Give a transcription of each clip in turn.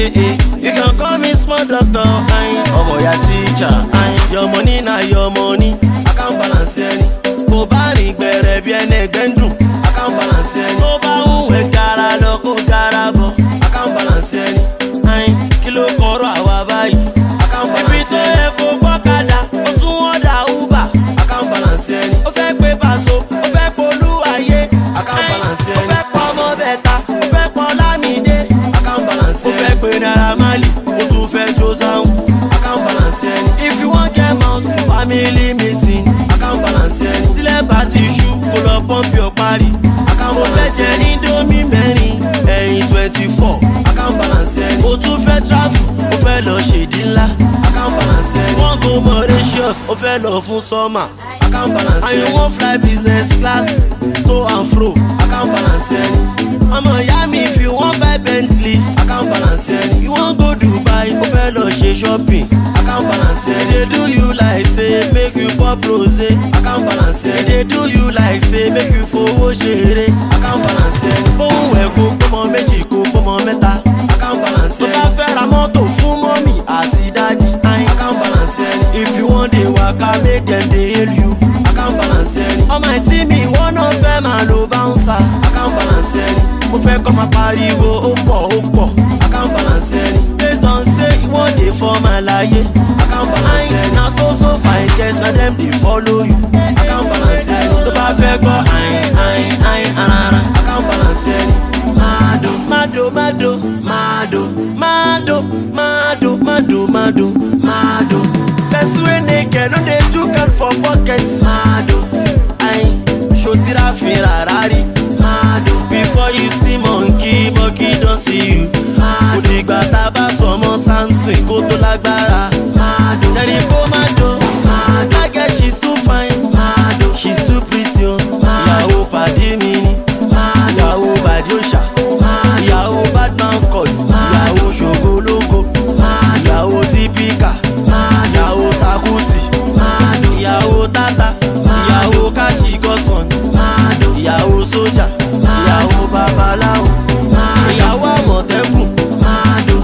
You can call me small doctor, ọmọ ya teacher. Your money na your money, I can't balance any. Kò bá rìn gbẹ̀rẹ̀ bí ẹni ẹgbẹ́ ń dùn, I can't balance any. Tó bá ń wẹ̀ gara lọ kó gara bọ̀, I can't balance any. Kí ló kọ̀rọ̀ àwa báyìí? I can't balance any. Ibi tó yẹ kó gbọ́kadà, ó tún wọ́n dà Uber, I can't balance any. Ó fẹ́ pé Paso, ó fẹ́ polú ayé, I can't balance any. Ó fẹ́ pọ̀ ọmọ bẹ̀ta, ó fẹ́ pọ̀ Lámídé, I can't balance any. Ó fẹ́ pé Naira Marley, ó tún fẹ́ jó sáhùn, I can't balance any. If you wan get mouth for family meeting, I can't balance any. Tílẹ̀ bá ti ṣú, kó lọ pọ́ǹpì ọ̀parí, I can't balance any. Ó fẹ́ jẹ ní Indomie mẹ́rin, ẹ̀yìn 24, I can't balance any. Ó tún fẹ́ travel, ó fẹ́ lọ ṣèdí ńlá, I can't balance any. Wọ́n go Mauritius, ó fẹ́ lọ fún summer, I can't balance any. And you wan fly business class, to and fro, I can't balance any. Ọmọ ìyá mi, if you wan buy Bentley, I can't balance any. You wan go Dubai, ó fẹ́ lọ ṣe shopping, I can't balance any. They do you like say make you pop rosé, I can't balance any. They do you like say make you fowó ṣeré, I can't balance any. Bóun ẹ̀ kó pọ́mọ méjì kó pọ́mọ mẹ́ta, I can't balance any. Tó bá fẹ́ ra mọ́tò fún mọ́mì àti dájì, I can't balance any. If you wan dey waka make dem dey hail you, I can't balance any. Ọmọ ìtí mi wọ́n náà fẹ́ máa lo bouncer, I can't balance any. Mo fẹ́ kọ́ máa pariwo ó pọ̀, I can't balance any. Based on say you wan dey for my láyé, I can't balance any. Na so fine girls na dem dey follow you, I can't balance any. Tó bá fẹ́ gbọ́ arara, I can't balance any. Mado. Person wey naked no dey chook hand for pocket, Mado. Ṣòtìrà fi rárá. Mado. Before you see monkey don see you. Kò dìgbà tá a bá sọmọ Samson kó tó lágbára. Mado. Ṣẹ̀rí kó Mado. That girl she's too fine. Mado. She's too pretty o. Ìyàwó pàdé mi ni. Ìyàwó bàdí òṣà. Ìyàwó Batman cut. Ìyàwó ṣògológo. Ìyàwó típíkà. Ìyàwó Sakuti. Ìyàwó Tata. Ìyàwó Káṣí Gọ́sàn. Ìyàwó sójà. Ìyàwó babaláwo. Ìyàwó àmọ̀tẹ́kùn. Mado.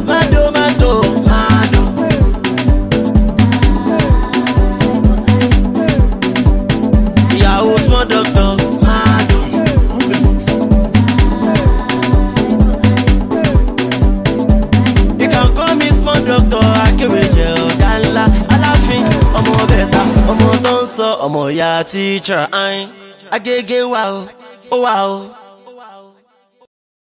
Ìyàwó small doctor. You can call me small doctor. Akéwèjẹ ọ̀gá ńlá. Aláàfin ọmọ bẹ̀ta. Ọmọ tó ń sọ ọmọ ya teacher. Agége wà o, ó wà o.